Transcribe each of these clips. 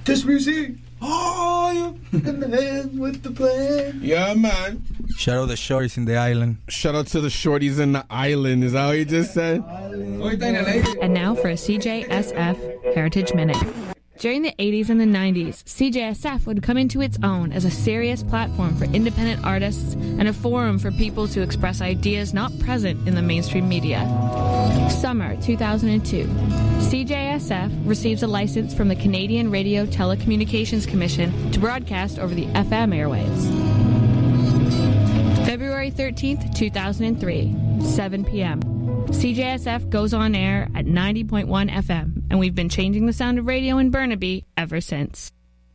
This music. Oh, you in the hand with the plan. Yeah, man. Shout out the shorties in the island. Shout out to the shorties in the island. Is that what you just said? And now for a CJSF Heritage Minute. During the 80s and the 90s, CJSF would come into its own as a serious platform for independent artists and a forum for people to express ideas not present in the mainstream media. Summer 2002. CJSF receives a license from the Canadian Radio Telecommunications Commission to broadcast over the FM airwaves. February 13th, 2003, 7 p.m. CJSF goes on air at 90.1 FM, and we've been changing the sound of radio in Burnaby ever since.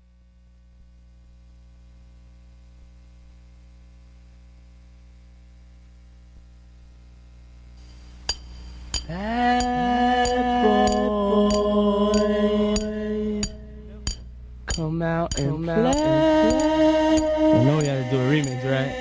Bad boy, come out and play. You know we had to do a remix, right?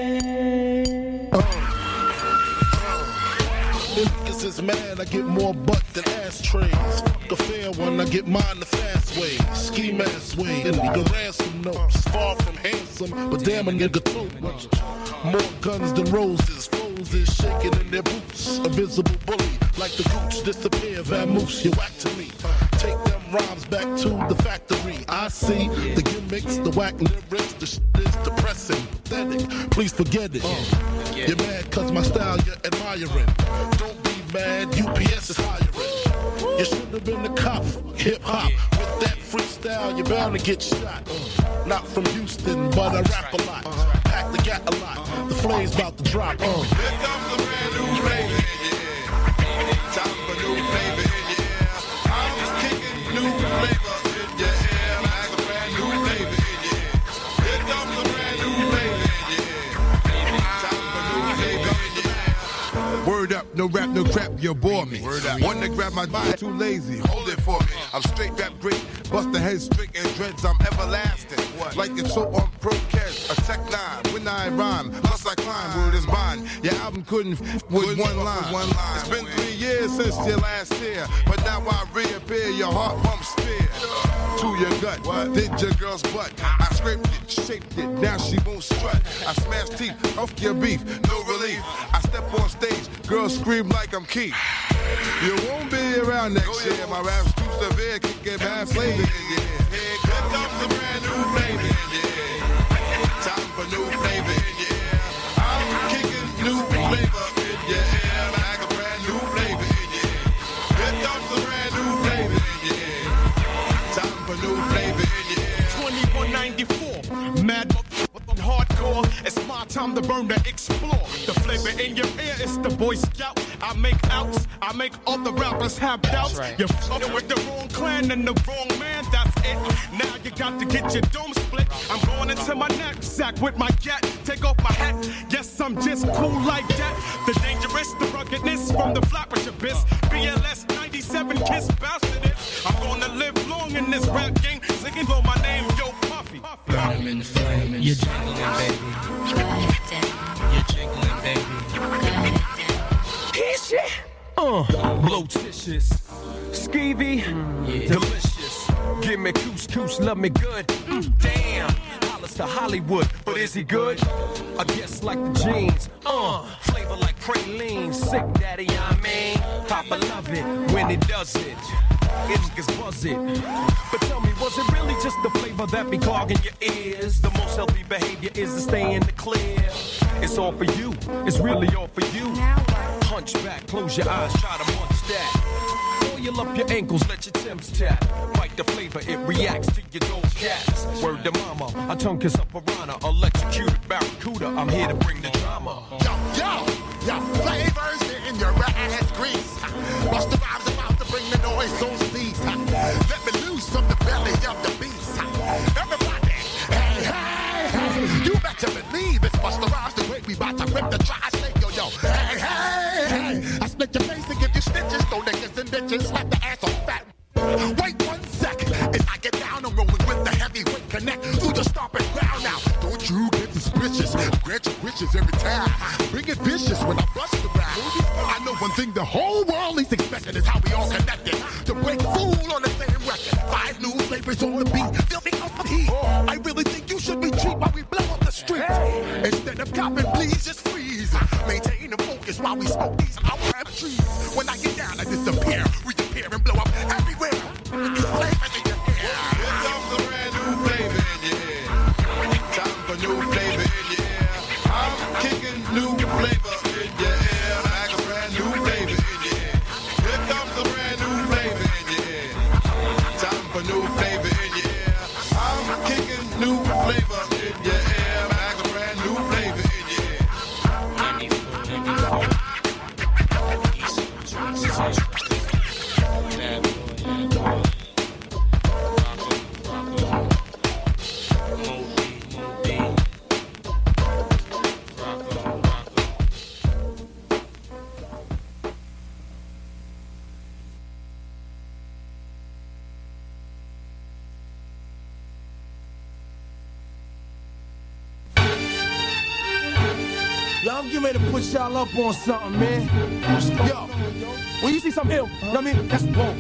Is mad, I get more butt than ashtrays. The fair one, I get mine the fast way. Ski mask way, and nigga ransom notes. Far from handsome, but damn a nigga too much. More guns than roses, foes is shaking in their boots. A visible bully, like the gooch disappear, vamoose, you whack to me. Take them rhymes back to the factory. I see the gimmicks, the whack lyrics, the shit is depressing, pathetic. Please forget it. You're mad cause my style you're admiring. Don't be mad, UPS is hiring. You should have been a cop, hip-hop. With that freestyle, you're bound to get shot. Not from Houston, but I rap a lot. Pack the gat a lot. The flame's about to drop. Here comes a brand new flavor, yeah. Time for new flavor, yeah. I'm just kicking new flavor in your air. Like a brand new flavor, yeah. Here comes a brand new flavor, yeah. Time for new flavor, yeah. Word up, no rap, no crap, you bore me. One to grab my body, too lazy, hold it for me. I'm straight rap great, bust the head straight and dreads, I'm everlasting. Like it's so on Procast, a Tech 9, when I rhyme, plus I climb, word is mine. Your album couldn't with one line. It's been 3 years since your last year, but now I reappear, your heart pumps fear. To your gut, did your girl's butt. I scraped it, shaped it, now she won't strut. I smashed teeth, off your beef, no relief. I step on stage, girls scream like I'm Keith. You won't be around next year, my rap's too severe, kick it bad flavor. Here comes a brand new flavor, yeah. Time for new flavor, yeah. I'm kicking new flavor in your air like a brand new flavor, yeah. Here comes a brand new flavor, yeah. Time for new flavor, yeah. 2194, mad hardcore. It's my time to burn, to explore. The flavor in your ear is the Boy Scout. I make outs, I make all the rappers have doubts. Right. You're fucking with the wrong clan and the wrong man, that's it. Now you got to get your dome split. I'm going into my knapsack with my gat. Take off my hat, yes, I'm just cool like that. The dangerous, the ruggedness from the flappers abyss. BLS 97 Kiss bastard it. I'm gonna live long in this rap game. Singing blow my name, Yo Puffy. Burn in the flame, you're jingling, baby. You're jingling, baby. He's shit. Blotitious, skeevy, delicious. Give me couscous, love me good. Damn, Hollis to Hollywood, but is he good? I guess like the jeans, flavor like praline. Sick daddy, I mean, Papa love it when he does it. Niggas buzz it. But tell me, was it really just the flavor that be clogging your ears? The most healthy behavior is to stay in the clear. It's all for you, it's really all for you. Hunch back, close your eyes, try to munch that. Oil up your ankles, let your Timbs tap. Bite the flavor, it reacts to your gold caps. Word to mama, I tongue kiss a piranha, electrocuted barracuda. I'm here to bring the drama. Yo, flavors in your ass grease. Bust the rhymes about to bring the noise, so cease. Let me loose from the belly of the beast. Everybody, hey, you better believe it's Busta Rhymes the way we bout to rip the tri-state, yo. Hey, I split your face and give you stitches, throw niggas and bitches, slap the ass on fat. Wait 1 second, as I get down, I'm rolling with the heavyweight connect through the stomping ground now. Don't you get suspicious, grant your wishes every time. Bring it vicious when I bust the rap. I know one thing the whole world is expecting is how we all connected. To break fool on the same record. 5 new flavors on the beat, filling up the heat. I really think you should retreat while we blow up the street. Instead of copping, please just freeze. Maintain the focus while we smoke these our trees. When I get down, I disappear, reappear and blow up everywhere. These flavors in your ear. Here comes a brand new flavor in your ear. Time for new flavor in your ear. I'm kicking new flavor in your ear. Like a brand new flavor in your ear. Here comes a brand new flavor in your ear. Time for new flavor in your ear. I'm kicking new flavor in your ear. Like a brand new flavor in your ear. Yo, I'm getting ready to put y'all up on something, man. Yo, when you see something ill, you know what I mean? That's whoa.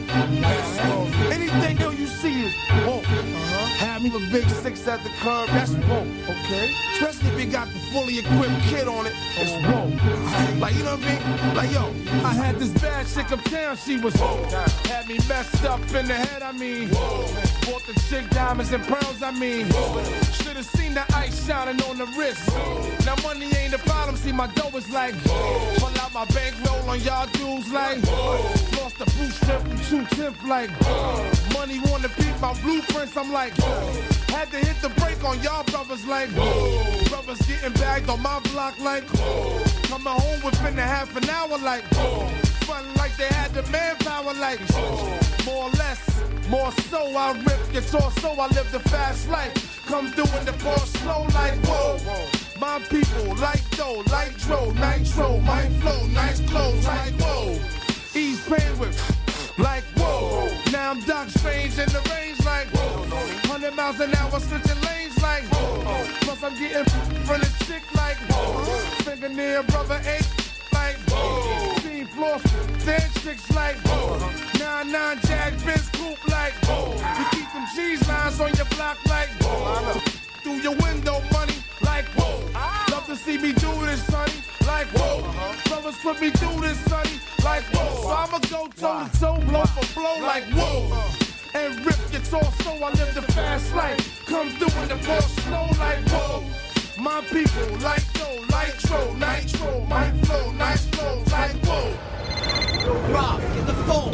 Anything ill you see is whoa. Have me with big six at the curb, that's whoa. Okay. Especially if you got the fully equipped kid on it, it's whoa. Like, you know what I mean? Like, yo, I had this bad chick uptown, she was whoa. Had me messed up in the head, I mean. Whoa. Bought the chick diamonds and pearls, I mean. Whoa. Should've seen the ice shining on the wrist. Whoa. Now money ain't a problem, see my dough is like. Whoa. Pull out my bankroll on y'all dudes like. Lost the blue strip from 210 like. Whoa. Money wanna beat my blueprints, I'm like. Whoa. Had to hit the brake on y'all brothers like. Whoa. Brothers getting bagged on my block like. Whoa. Coming home within a half an hour like. Whoa. Fun like they had the manpower like. Whoa. More or less, more so I rip your torso, I live the fast life. Come through in the bar slow like whoa. My people like dough, like dro, nitro, my flow, nice clothes like whoa. Ease pain with like whoa. Now I'm Doc Strange in the range like whoa. 100 miles an hour switching lanes like whoa. Plus I'm getting from the chick like whoa. Fingernail brother ain't like whoa. Team floors, dead chicks like whoa. 9-9 Jag Benz coupe like whoa. You keep them cheese lines on your block like whoa. Through your window money like whoa. Love to see me do this, sonny, like whoa. Brothers put me through this, sonny, like whoa. So I'ma go toe to toe, blow for blow like whoa. And rip your torso, I live the fast life. Come through in the ball slow like whoa. My people like dough, like tro, nitro, my flow, nice clothes like whoa. Yo, Rob, get the phone.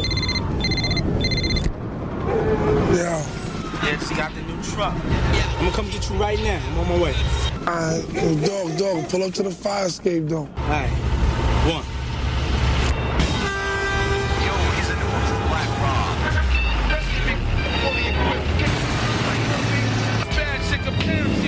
Yeah. Yeah, just got the new truck. Yeah. I'm gonna come get you right now. I'm on my way. Alright, dog, pull up to the fire escape, though. Alright, one. Yo, he's a new one from Black Rob. Bad chick appearance.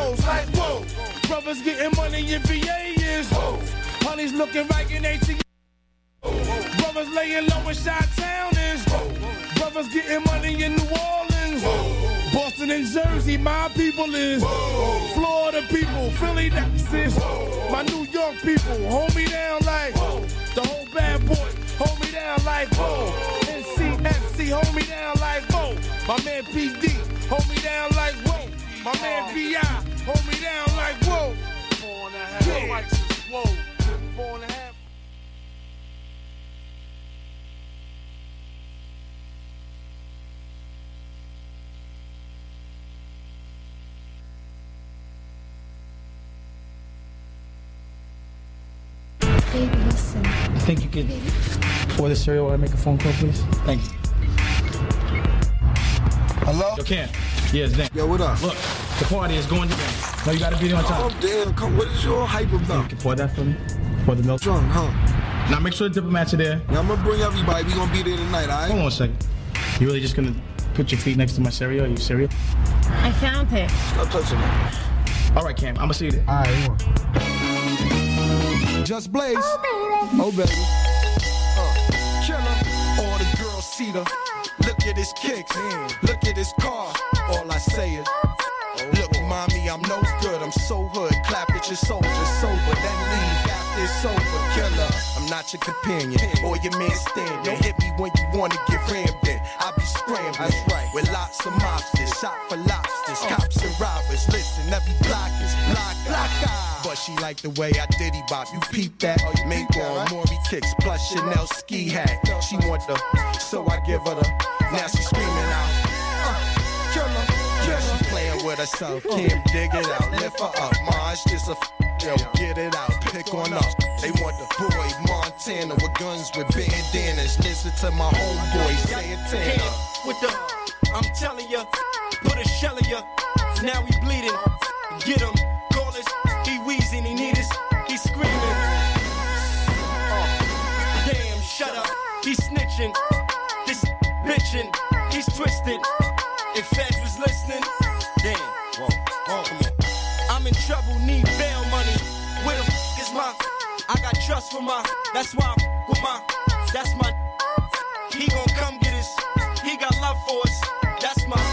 Brothers getting money in VA is. Honey's looking right in ATM. Brothers laying low in Chi-Town is. Brothers getting money in New Orleans. Boston and Jersey, my people is. Florida people, Philly, Texas. My New York people, hold me down like. The whole bad boy, hold me down like. NCFC, hold me down like. My man PD, hold me down like. My man B.I., hold me down like. 4.5 mics is 4.5. Baby, listen. I think you could pour the cereal while I make a phone call, please. Thank you. Hello? Yo, Cam. Yeah, it's Dan. Yo, what up? Look, the party is going down. No, you gotta be there on time. Oh, damn. Come, what is your hype about? You can pour that for me? Pour the milk? Drunk, huh? Now make sure the diplomats are there. Yeah, I'm gonna bring everybody. We gonna be there tonight, all right? Hold on a second. You really just gonna put your feet next to my cereal? Are you serious? I found it. Stop touching it. All right, Cam. I'm gonna see you there. All right, Just Blaze. Oh, baby. Killer. All the girls see the. Look at his kicks. Look at his car. All I say is, look, mommy, I'm no good. I'm so hood. Clap at your soldiers sober. Then leave after it's over. Killer. I'm not your companion or your man standing. Hit me when you wanna get rammed in. I be scrambling. That's right. With lots of mobsters. Shot for lobsters. Cops and robbers. Listen, every block is block. But she like the way I diddy bop. You peep that? Make on Maury kicks plus Chanel ski hat. She want the, so I give her the. Now she screaming out. Killer. Yeah, she playing with herself. Can't dig it out. Lift her up. Ma, it's just a yo. Get it out. Pick on up. They want the boy Montana with guns with bandanas. Listen to my homeboy Santana. With the, I'm telling ya, put a shell in ya. Now we bleeding. Get him. Call us. He wheezing. He need us. He screaming. Damn, shut up. He snitching. This bitching. He's twisted. If Feds was listening, damn. Whoa, come on. I'm in trouble, need bail money. Where the f is my? I got trust for my. That's why I f with my. That's my. He gon' come get us. He got love for us. That's my.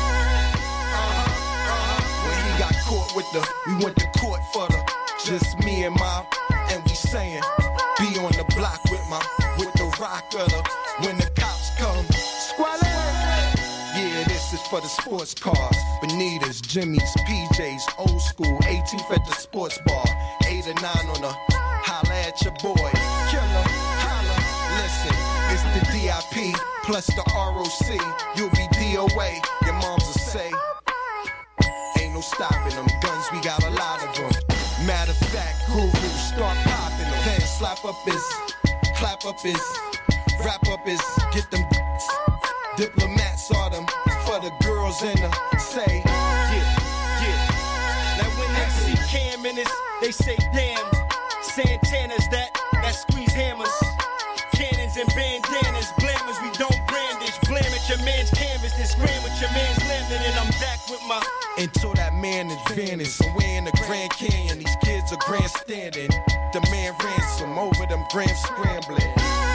When he got caught with the, we went to court for the. Just me and my, and we saying, be on the block with the rock of the. When the cops come, squalor. Yeah, this is for the sports cars. Bonitas, Jimmy's, PJ's, old school, 18th at the sports bar. 8 or 9 on the holla at your boy. Killer, holla, listen, it's the DIP plus the ROC. You'll be DOA, your moms will say. Ain't no stopping them, guns, we got a lot of them. Matter of fact, guru, start popping them. Then slap up his, clap up his, wrap up his, get them. Diplomats are them for the girls in the say, yeah. Now when they see Cam in this, they say, damn, Santana's that squeeze hammers. Cannons and bandanas, blammers, we don't brandish. Blam at your man's canvas, then scram with your man's lemon, and I'm back with my. Until that man is vanished, somewhere in the Grand Canyon, these kids are grandstanding. Demand ransom over them grams scrambling.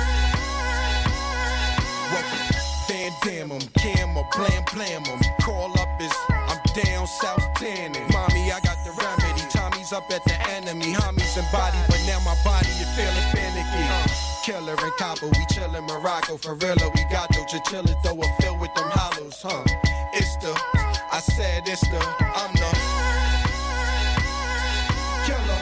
Van Dam 'em, Cam or blam 'em. Call up is, I'm down south tanning. Mommy, I got the remedy. Tommy's up at the enemy. Homies and body, but now my body is feeling finicky. Killer and copper, we chillin' Morocco. For real, we got no chinchilla, though a filled with them hollows, huh? It's the, I said it's the, I'm the killer.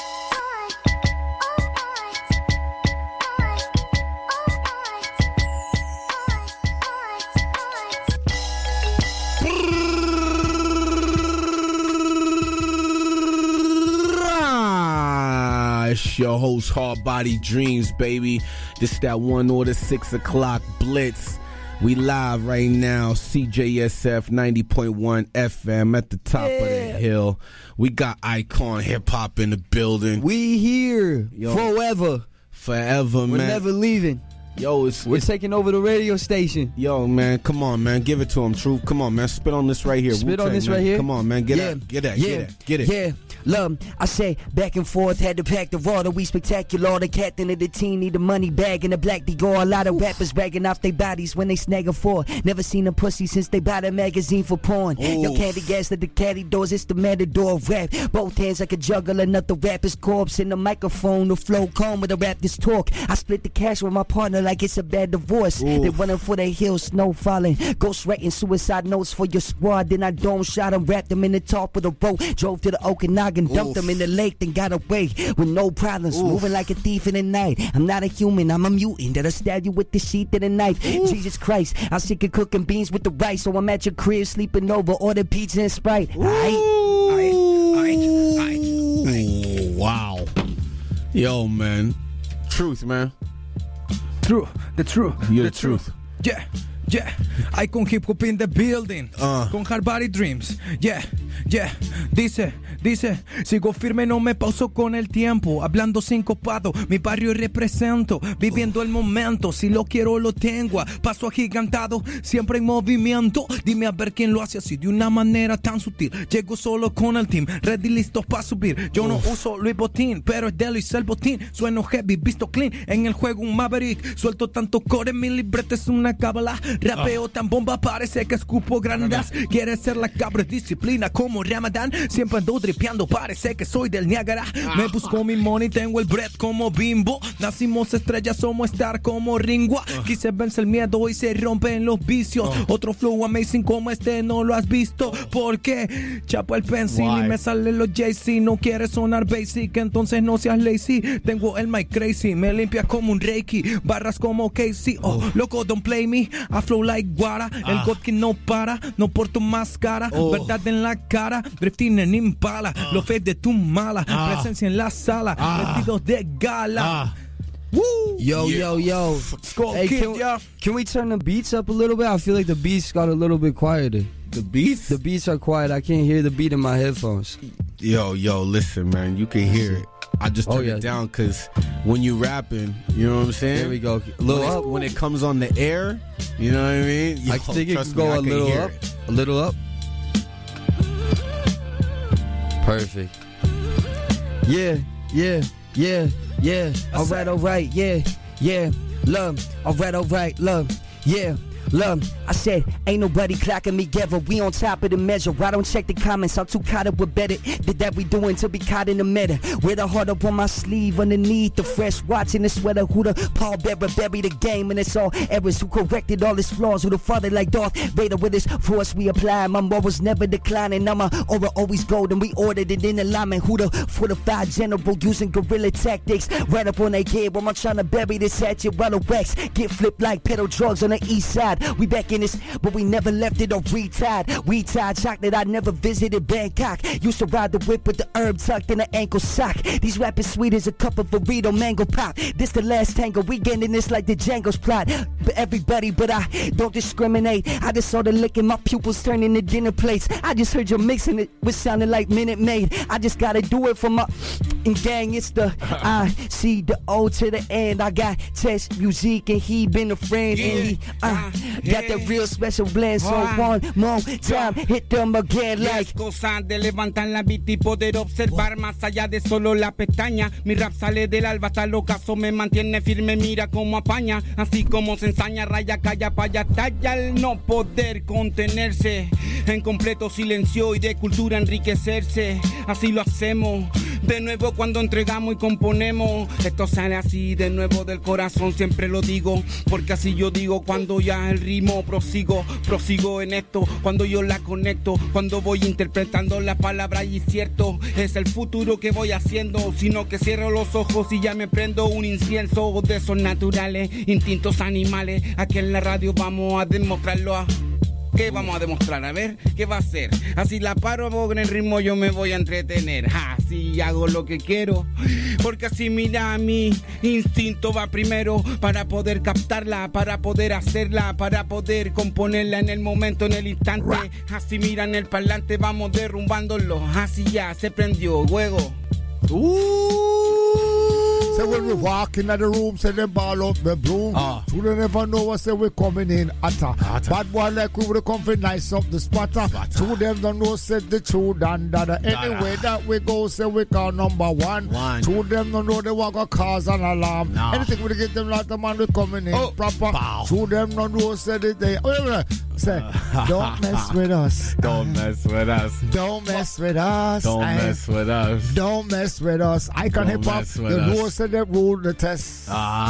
It's your host, Hard Body Dreams, baby. This that one order 6 o'clock blitz. We live right now, CJSF 90.1 FM at the top of the hill. We got Icon Hip Hop in the building. We here forever. Forever, man. We're never leaving. Yo, we're taking over the radio station. Yo, man, come on, man, give it to him, Truth. Come on, man, spit on this right here. Spit Wu-Tang, on this man. right here. Come on, man, get it. Yeah. Love, I say back and forth, had to pack the water. We spectacular. The captain of the team need the money bag and the black Dior. A lot of rappers bragging off their bodies when they snag a four. Never seen a pussy since they bought a magazine for porn. Yo, candy gas at the caddy doors. It's the matador rap. Both hands like a juggle. Another rapper's corpse in the microphone. The flow calm with the raptor's talk. I split the cash with my partner like it's a bad divorce. They running for their hills, snow falling. Ghost writing suicide notes for your squad. Then I dome shot them, wrapped them in the top of the boat. Drove to the Okanagan. Dumped them in the lake, then got away with no problems. Moving like a thief in the night. I'm not a human, I'm a mutant that'll stab you with the sheath and a knife. Jesus Christ, I'm sick of cooking beans with the rice, so I'm at your crib sleeping over. Order pizza and Sprite. Wow. Yo, man. Truth, man. The truth. You're the truth. Yeah, hay con hip hop in the building, con Hard Body Dreams, yeah, dice, sigo firme, no me pauso con el tiempo, hablando sincopado, mi barrio represento, viviendo el momento, si lo quiero lo tengo, paso agigantado, siempre en movimiento, dime a ver quién lo hace así, de una manera tan sutil, llego solo con el team, ready listos para subir, yo no uso Louis Vuitton, pero es de Luis el botín, sueno heavy, visto clean, en el juego un maverick, suelto tanto core, mi libreta es una cábala, rapeo tan bomba, parece que escupo granadas. Quiere ser la cabra disciplina como Ramadán. Siempre ando dripeando, parece que soy del Niágara. Me busco mi money, tengo el bread como Bimbo. Nacimos estrellas, somos star como Ringo. Quise vencer el miedo y se rompen los vicios. Otro flow amazing como este no lo has visto. Porque chapo el pencil y me sale los Jay-Z. No quieres sonar basic, entonces no seas lazy. Tengo el mic crazy, me limpia como un Reiki. Barras como Casey, loco, don't play me. I flow like Guara, el God que no para, no porto máscara, verdad en la cara, drifting en Impala, los fake de tu mala, presencia en la sala, vestidos de gala. Yo. Hey, can we turn the beats up a little bit? I feel like the beats got a little bit quieter. The beats? The beats are quiet. I can't hear the beat in my headphones. Yo, listen, man, you can hear it. I just turn it down because when you rapping, you know what I'm saying? There we go. A little up. When it comes on the air, you know what I mean? I think it can go a little up. A little up. Perfect. Yeah. All right, yeah. Love. All right, love. Yeah. Love, I said, ain't nobody clocking me together. We on top of the measure. I don't check the comments. I'm too caught up with better. Did that we doing to be caught in the meta. With a heart up on my sleeve, underneath the fresh watch in the sweater. Who the Paul Bearer buried the game, and it's all errors. Who corrected all his flaws? Who the father like Darth Vader with his force we apply. My morals never declining. Now my aura always golden. We ordered it in alignment. Who the fortified general using guerrilla tactics? Right up on their head while I'm trying to bury this hatchet. While the wax get flipped like pedal drugs on the east side. We back in this, but we never left it or retied. We tied chocolate, I never visited Bangkok. Used to ride the whip with the herb tucked in an ankle sock. These rappers sweet as a cup of burrito mango pop. This the last tango, we getting this like the Django's plot. But everybody, but I don't discriminate. I just saw the lick in my pupils turn into dinner plates. I just heard you mixing it with sounding like Minute Maid. I just gotta do it for my gang. It's the I see the O to the end. I got Test Music and he been a friend. And he got that real special blend. So one more time, hit them again like. Es cosa de levantar la vista y poder observar más allá de solo la pestaña. Mi rap sale del alba hasta el ocaso, me mantiene firme, mira cómo apaña. Así como se ensaña, raya, calla, paya, talla al no poder contenerse. En completo silencio y de cultura enriquecerse. Así lo hacemos. De nuevo cuando entregamos y componemos. Esto sale así de nuevo del corazón, siempre lo digo. Porque así yo digo cuando ya el ritmo prosigo en esto. Cuando yo la conecto, cuando voy interpretando la palabra y cierto. Es el futuro que voy haciendo. Sino que cierro los ojos y ya me prendo un incienso de esos naturales, instintos animales. Aquí en la radio vamos a demostrarlo. ¿Qué vamos a demostrar? A ver, ¿qué va a hacer? Así la paro con el ritmo, yo me voy a entretener. Así hago lo que quiero. Porque así mira, mi instinto va primero para poder captarla, para poder hacerla, para poder componerla en el momento, en el instante. Así mira en el parlante, vamos derrumbándolo. Así ya se prendió, juego. Say when we walk in the room, say them ball up the broom. Who they never know what say we coming in hotter. Bad boy like we would come for nice up the spotter. Two them don't know say the true dan dada. Anyway that we go say we call number one. Two them don't know they want to cause an alarm. Anything we get them like the man we coming in proper. Two them don't know say that they say don't mess with us. Don't mess with us. Don't mess with us. Don't mess with us. Don't mess with us. I can hip hop. The rules say they rule the test.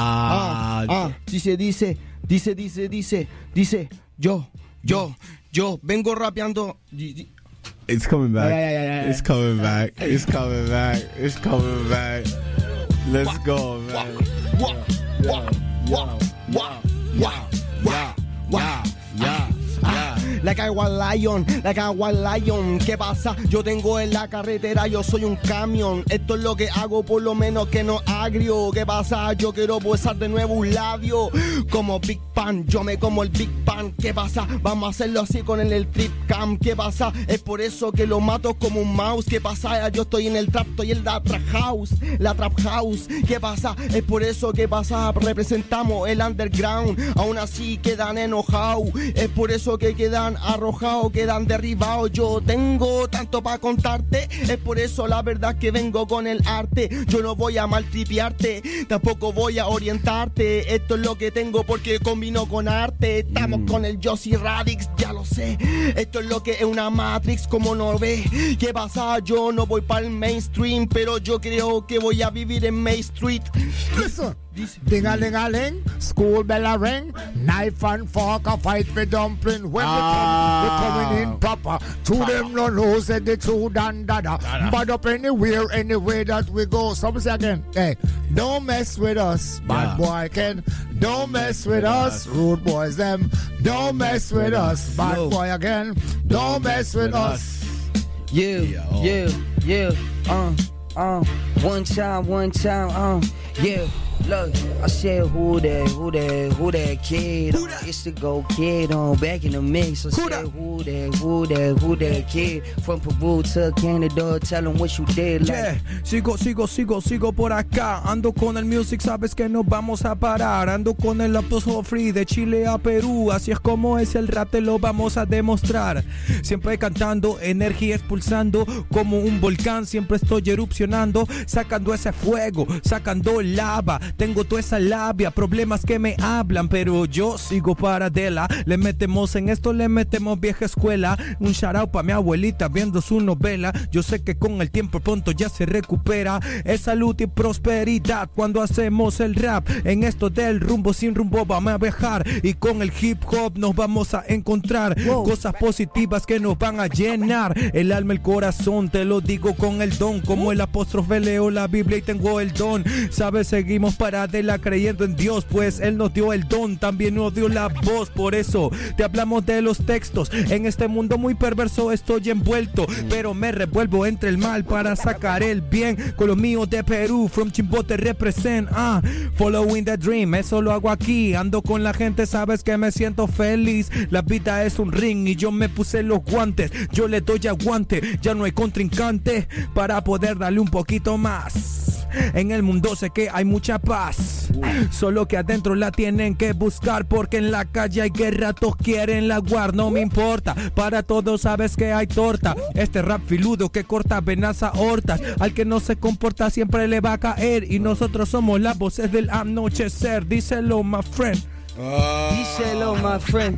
Dice, yo vengo rapeando. It's coming back. Yeah. It's coming back. It's coming back. It's coming back. Let's go, man. Like I was lion, ¿qué pasa? Yo tengo en la carretera, yo soy un camión. Esto es lo que hago, por lo menos que no agrio. ¿Qué pasa? Yo quiero posar de nuevo un labio. Como Big Pan, yo me como el Big Pan. ¿Qué pasa? Vamos a hacerlo así con el trip cam. ¿Qué pasa? Es por eso que lo mato como un mouse. ¿Qué pasa? Yo estoy en el trap, estoy en la trap house. ¿Qué pasa? Es por eso que pasa, representamos el underground. Aún así quedan enojados. Es por eso que quedan arrojados, quedan derribados. Yo tengo tanto para contarte. Es por eso la verdad que vengo con el arte. Yo no voy a maltripearte, tampoco voy a orientarte. Esto es lo que tengo porque combino con arte. Estamos con el Josie Radix, ya lo sé. Esto es lo que es una Matrix, como no ve. ¿Qué pasa? Yo no voy para el mainstream, pero yo creo que voy a vivir en Main Street. Listen. Ding-a-ling-a-ling, school bell a ring, knife and fork a fight for dumpling. When we coming in proper. To them no know say the true dan dada. But up anywhere that we go. Some say again, hey, don't mess with us, bad boy Ken. Don't mess with us, rude boys them. Don't mess with us, bad boy again. Don't mess with us. Yeah. One time, yeah. Look, I said who that kid? It's the Go Kid back in the mix. I said who that kid? From Peru to Canada, tell him what you did. Yeah, sigo por acá. Ando con el music, sabes que no vamos a parar. Ando con el Apostol Free de Chile a Perú. Así es como es el rap, te lo vamos a demostrar. Siempre cantando, energía expulsando como un volcán. Siempre estoy erupcionando, sacando ese fuego, sacando lava. Tengo toda esa labia, problemas que me hablan, pero yo sigo para Adela. Le metemos en esto, le metemos vieja escuela. Un shout out pa' mi abuelita viendo su novela. Yo sé que con el tiempo pronto ya se recupera. Es salud y prosperidad cuando hacemos el rap. En esto del rumbo sin rumbo vamos a viajar. Y con el hip hop nos vamos a encontrar cosas positivas que nos van a llenar el alma, el corazón. Te lo digo con el don, como el apóstrofe leo la Biblia y tengo el don. Sabes, seguimos para Adela creyendo en Dios, pues Él nos dio el don, también nos dio la voz. Por eso te hablamos de los textos. En este mundo muy perverso estoy envuelto, pero me revuelvo entre el mal para sacar el bien. Con los míos de Perú, from Chimbote represent, following the dream, eso lo hago aquí. Ando con la gente, sabes que me siento feliz. La vida es un ring y yo me puse los guantes. Yo le doy aguante, ya no hay contrincante para poder darle un poquito más. En el mundo sé que hay mucha paz, solo que adentro la tienen que buscar, porque en la calle hay guerra, todos quieren la guard. No me importa, para todos sabes que hay torta. Este rap filudo que corta venas a hortas. Al que no se comporta siempre le va a caer, y nosotros somos las voces del anochecer. Díselo, my friend. Díselo, my friend.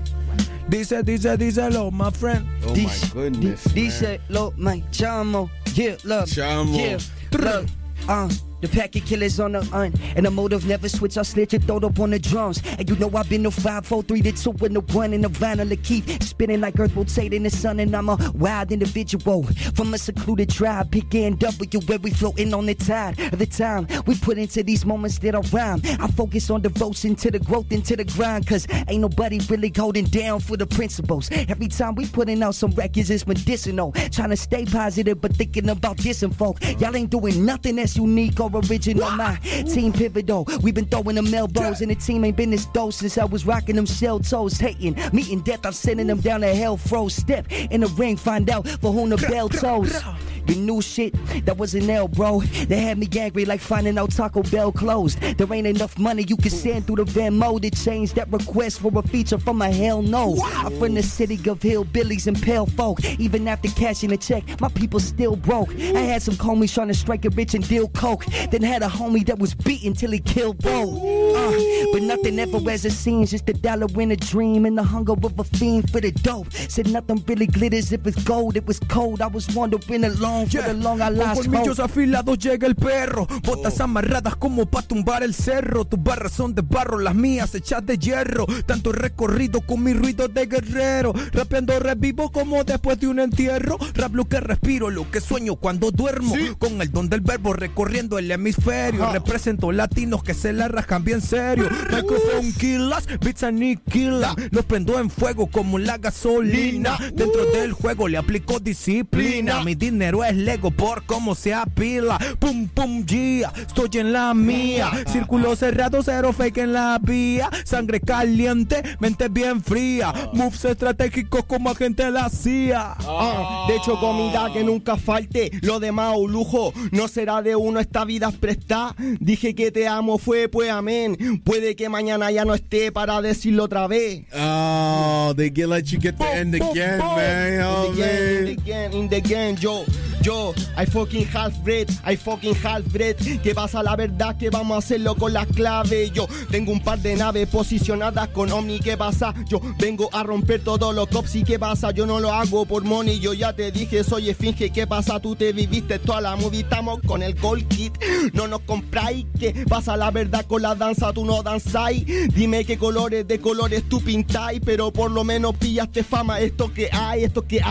Díselo, my friend. Oh my goodness, díselo, my chamo. Yeah, love. Chamo. Yeah, love. The packet killers on the and the motive never switch. I snitch and throw up on the drums. And you know I've been the 5, 4, 3, the 2, and the 1, and the vinyl to keep spinning like earth rotating the sun. And I'm a wild individual from a secluded tribe, PNW, where we floating on the tide of the time we put into these moments that I rhyme. I focus on devotion to the growth and to the grind, cause ain't nobody really holding down for the principles. Every time we putting out some records, it's medicinal. Trying to stay positive, but thinking about dissing folk. Y'all ain't doing nothing that's unique or original. My team pivotal, we've been throwing them elbows, and the team ain't been this dope since I was rocking them shell toes. Hating, meeting death, I'm sending them down a hell froze. Step in the ring, find out for whom the bell toes. The new shit, that was an L, bro. They had me angry like finding out Taco Bell closed. There ain't enough money you can send through the Venmo to change that request for a feature from a hell no. Wow. I'm from the city of hillbillies and pale folk. Even after cashing a check, my people still broke. I had some homies trying to strike it rich and deal coke. Then had a homie that was beaten till he killed both. But nothing ever as it seems, just a dollar in a dream and the hunger of a fiend for the dope. Said nothing really glitters if it's gold. It was cold, I was wandering alone for the long I lost Con colmillos afilados llega el perro. Botas amarradas como pa' tumbar el cerro. Tus barras son de barro, las mías hechas de hierro. Tanto recorrido con mi ruido de guerrero. Rapeando revivo como después de un entierro. Rap lo que respiro, lo que sueño cuando duermo. ¿Sí? Con el don del verbo recorriendo el hemisferio. Represento latinos que se la rascan bien serio. Microphone killas, beats aniquila. Los prendo en fuego como la gasolina. Dentro del juego le aplico disciplina. Mi dinero es Lego por cómo se apila. Pum pum yeah, estoy en la mía. Círculo cerrado, cero fake en la vía. Sangre caliente, mente bien fría. Moves estratégicos como agente de la CIA. De hecho comida que nunca falte. Lo demás un lujo, no será de uno, esta vida es prestada. Dije que te amo, fue pues amén. Puede que mañana ya no esté para decirlo otra vez. Oh, they get let you get the end again, man. Oh, in the game, yo, I fucking half breed. ¿Qué pasa? La verdad que vamos a hacerlo con la clave. Yo tengo un par de naves posicionadas con Omni. ¿Qué pasa? Yo vengo a romper todos los cops. ¿Y qué pasa? Yo no lo hago por money. Yo ya te dije, soy esfinge. ¿Qué pasa? Tú te viviste toda la movie. Estamos con el gold kit. No nos compráis. ¿Qué pasa? La verdad con la danza tú no danzáis. Dime qué colores de colores tú pintáis. Pero por lo menos pillaste fama. Esto que hay.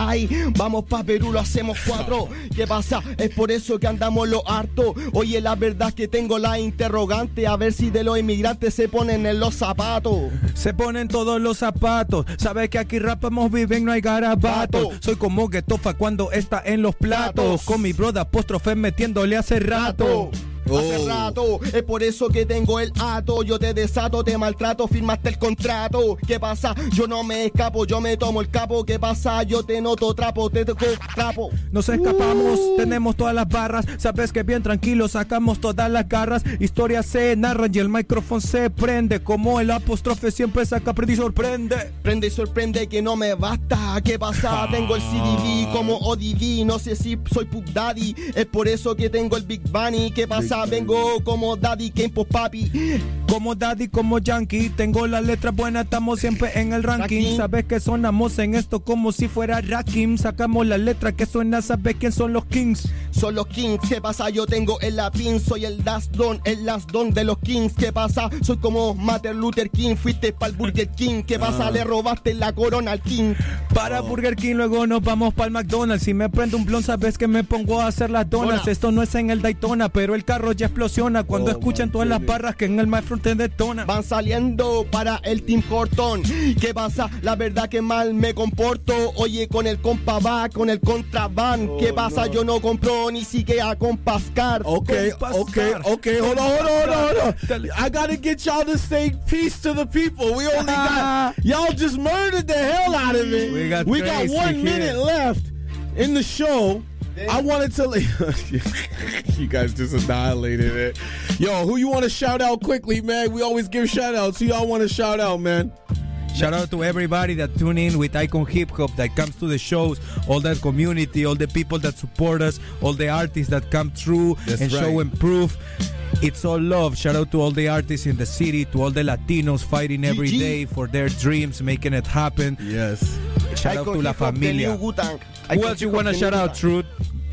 Vamos pa' Perú, lo hacemos 4. ¿Qué pasa? Es por eso que andamos lo harto. Oye, la verdad es que tengo la interrogante. A ver si de los inmigrantes se ponen en los zapatos. Se ponen todos los zapatos. Sabes que aquí rapamos viven, no hay garabatos. Soy como Getofa cuando está en los platos. Con mi brother apóstrofe metiéndole hace rato. Hace rato, es por eso que tengo el hato. Yo te desato, te maltrato, firmaste el contrato. ¿Qué pasa? Yo no me escapo, yo me tomo el capo. ¿Qué pasa? Yo te noto trapo, te toco trapo. Nos escapamos, tenemos todas las barras. Sabes que bien tranquilo sacamos todas las garras. Historias se narran y el micrófono se prende. Como el apóstrofe siempre saca, prende y sorprende. Prende y sorprende que no me basta. ¿Qué pasa? Tengo el CDV como ODV. No sé si soy Puck Daddy. Es por eso que tengo el Big Bunny. ¿Qué pasa? Vengo como Daddy, Kempo Papi. Como Daddy, como Yankee. Tengo las letras buenas, estamos siempre en el ranking. Sabes que sonamos en esto como si fuera Rakim. Sacamos las letras que suena, sabes quién son los Kings. Son los Kings, ¿qué pasa? Yo tengo el lapin, soy el last don de los Kings. ¿Qué pasa? Soy como Martin Luther King. Fuiste pa'l Burger King. ¿Qué pasa? Le robaste la corona al King. Para Burger King, luego nos vamos pa'l McDonald's. Si me prendo un blon, sabes que me pongo a hacer las donuts. Esto no es en el Daytona, pero el carro ya explosiona cuando escuchan todas las barras que en el MyFront te detona. Van saliendo para el Team Horton. ¿Qué pasa? La verdad que mal me comporto. Oye, con el compa va, con el contraband. ¿Qué pasa? Yo no compro ni siquiera con Pascar. Okay, hold on. I gotta get y'all to say peace to the people. We only got, y'all just murdered the hell out of it. We got 1 minute left in the show. I wanted to you guys just annihilated it. Yo, who you want to shout out quickly, man? We always give shout outs. Who y'all want to shout out, man? Shout out to everybody that tune in with Icon Hip Hop, that comes to the shows, all that community, all the people that support us, all the artists that come through show and prove. It's all love. Shout out to all the artists in the city, to all the Latinos fighting every day for their dreams, making it happen. Yes. Shout out to La Familia. Who else you want to shout out, Truth?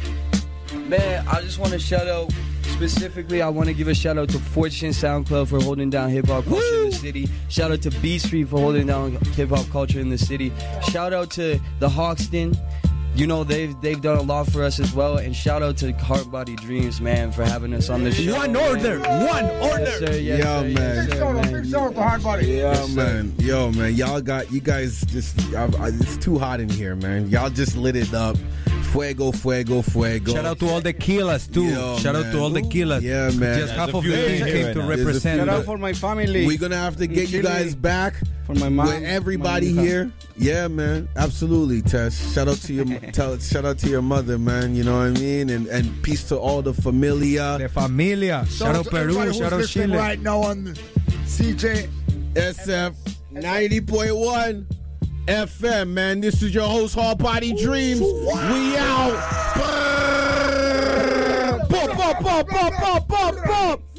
Man, I just want to shout out, specifically, I want to give a shout out to Fortune Sound Club for holding down hip-hop culture in the city. Shout out to B Street for holding down hip-hop culture in the city. Shout out to the Hawkston. You know, they've done a lot for us as well. And shout out to Heart Body Dreams, man, for having us on the show. One order. Yes, sir, man. Big shout out to Heart Body. Yo, man. You guys just, it's too hot in here, man. Y'all just lit it up. Fuego. Shout out to all the killers too. Yo, Shout out to all the killers. Yeah, man. Just half of the team came to represent. Shout out for my family. We're gonna have to get you guys back for my mom. with everybody here. Yeah, man. Absolutely, Tess. Shout out to your shout out to your mother, man. You know what I mean? And peace to all the familia. The familia. Shout out Peru. Shout out Chile. Right now on CJSF 90.1 FM, man. This is your host, Hard Body Dreams. We out. Pop.